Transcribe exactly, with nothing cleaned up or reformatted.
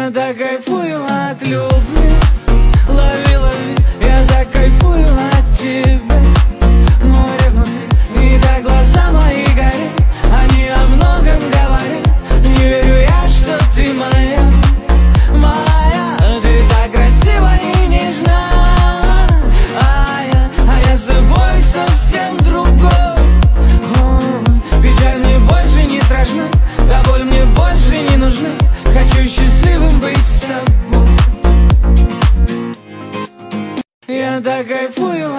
Я так кайфую от любви. Лови, лови, я так кайфую от тебя. Море внутри, и так глаза мои горят. Они о многом говорят. Не верю я, что ты моя, моя. Ты так красива и нежна, а я, а я с тобой совсем другой. Ой, печаль мне больше не страшна, да боль мне больше не нужна. Хочу счастливым быть с тобой. Я так кайфую